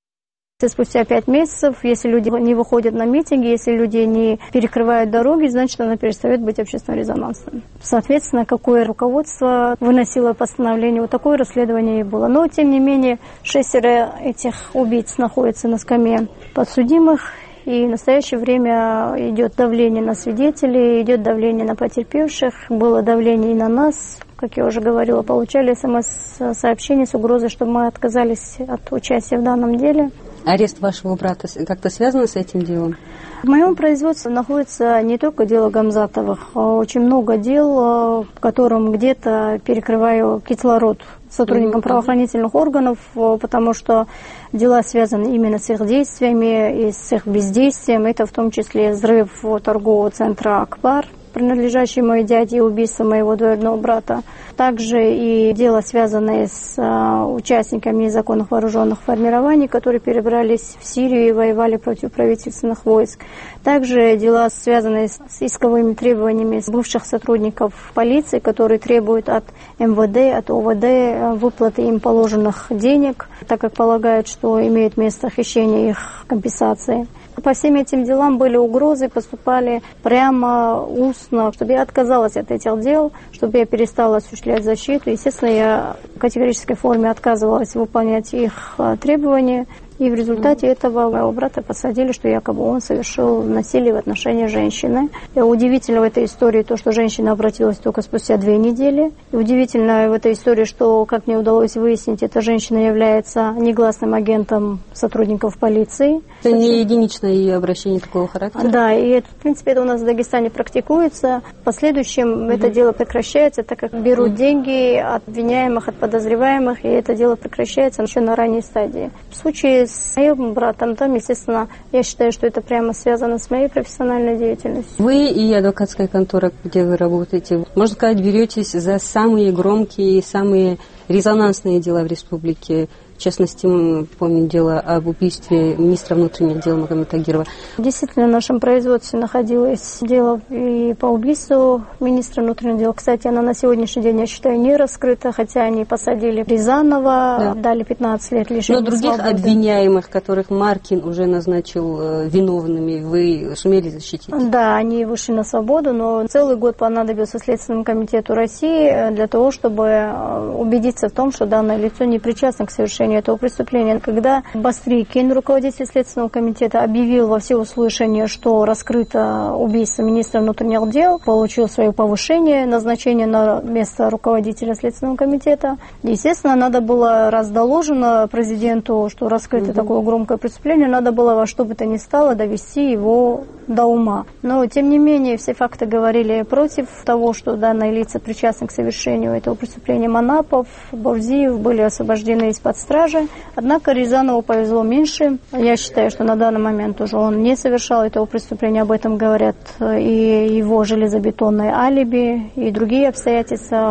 Speaker 12: спустя пять месяцев, если люди не выходят на митинги, если люди не перекрывают дороги, значит, она перестает быть общественным резонансом. Соответственно, какое руководство выносило постановление, вот такое расследование и было. Но, тем не менее, шестеро этих убийц находятся на скамье подсудимых, и в настоящее время идет давление на свидетелей, идет давление на потерпевших, было давление и на нас. Как я уже говорила, получали смс-сообщения с угрозой, чтобы мы отказались от участия в данном деле.
Speaker 13: Арест вашего брата как-то связан с этим делом?
Speaker 12: В моем производстве находится не только дело Гамзатовых, а очень много дел, в котором где-то перекрываю кислород сотрудникам mm-hmm. правоохранительных органов, потому что дела связаны именно с их действиями и с их бездействием. Это в том числе взрыв торгового центра «Акбар», принадлежащий моей дяде, и убийство моего двоюродного брата. Также и дело, связанное с а, участниками незаконных вооруженных формирований, которые перебрались в Сирию и воевали против правительственных войск. Также дела, связанные с исковыми требованиями бывших сотрудников полиции, которые требуют от эм вэ дэ, от о вэ дэ выплаты им положенных денег, так как полагают, что имеет место хищение их компенсации. По всем этим делам были угрозы, поступали прямо устно, чтобы я отказалась от этих дел, чтобы я перестала осуществлять защиту. Естественно, я в категорической форме отказывалась выполнять их требования. И в результате этого моего брата посадили, что якобы он совершил насилие в отношении женщины. И удивительно в этой истории то, что женщина обратилась только спустя две недели. И удивительно в этой истории, что, как мне удалось выяснить, эта женщина является негласным агентом сотрудников полиции.
Speaker 13: Это не единичное ее обращение такого характера?
Speaker 12: Да, и это, в принципе, это у нас в Дагестане практикуется. В последующем mm-hmm. это дело прекращается, так как берут mm-hmm. деньги от обвиняемых, от подозреваемых, и это дело прекращается еще на ранней стадии. В случае с моим братом, там, естественно, я считаю, что это прямо связано с моей профессиональной деятельностью.
Speaker 13: Вы и адвокатская контора, где вы работаете, можно сказать, беретесь за самые громкие, самые резонансные дела в республике. В частности, мы помним дело об убийстве министра внутренних дел Магомеда Тагирова.
Speaker 12: Действительно, в нашем производстве находилось дело и по убийству министра внутренних дел. Кстати, она на сегодняшний день, я считаю, не раскрыта, хотя они посадили Рязанова, да. дали пятнадцать лет лишения
Speaker 13: Но других
Speaker 12: свободы.
Speaker 13: Обвиняемых, которых Маркин уже назначил виновными, вы сумели защитить?
Speaker 12: Да, они вышли на свободу, но целый год понадобился Следственному комитету России для того, чтобы убедиться в том, что данное лицо не причастно к совершению этого преступления. Когда Бастрыкин, руководитель Следственного комитета, объявил во всеуслышание, что раскрыто убийство министра внутренних дел, получил свое повышение, назначение на место руководителя Следственного комитета. Естественно, надо было, раз доложено президенту, что раскрыто угу. такое громкое преступление, надо было во что бы то ни стало довести его до ума. Но, тем не менее, все факты говорили против того, что данные лица причастны к совершению этого преступления. Манапов, Бурзиев были освобождены из-под стражи. Однако Рязанову повезло меньше. Я считаю, что на данный момент уже он не совершал этого преступления. Об этом говорят и его железобетонное алиби, и другие обстоятельства.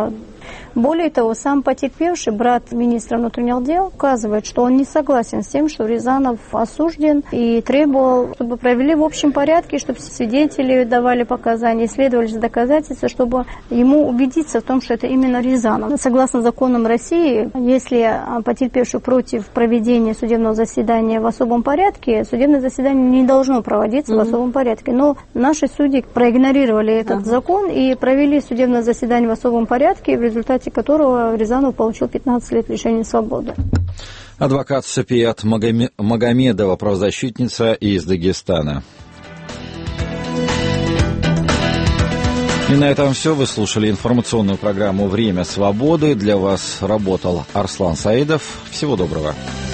Speaker 12: Более того, сам потерпевший, брат министра внутренних дел, указывает, что он не согласен с тем, что Рязанов осужден, и требовал, чтобы провели в общем порядке, чтобы свидетели давали показания, исследовались доказательства, чтобы ему убедиться в том, что это именно Рязанов. Согласно законам России, если потерпевший против проведения судебного заседания в особом порядке, судебное заседание не должно проводиться mm-hmm. в особом порядке. Но наши судьи проигнорировали этот uh-huh. закон и провели судебное заседание в особом порядке, в результате которого Рязанов получил пятнадцать лет лишения свободы.
Speaker 1: Адвокат Сапият Магомедова, правозащитница из Дагестана. И на этом все. Вы слушали информационную программу «Время свободы». Для вас работал Арслан Саидов. Всего доброго.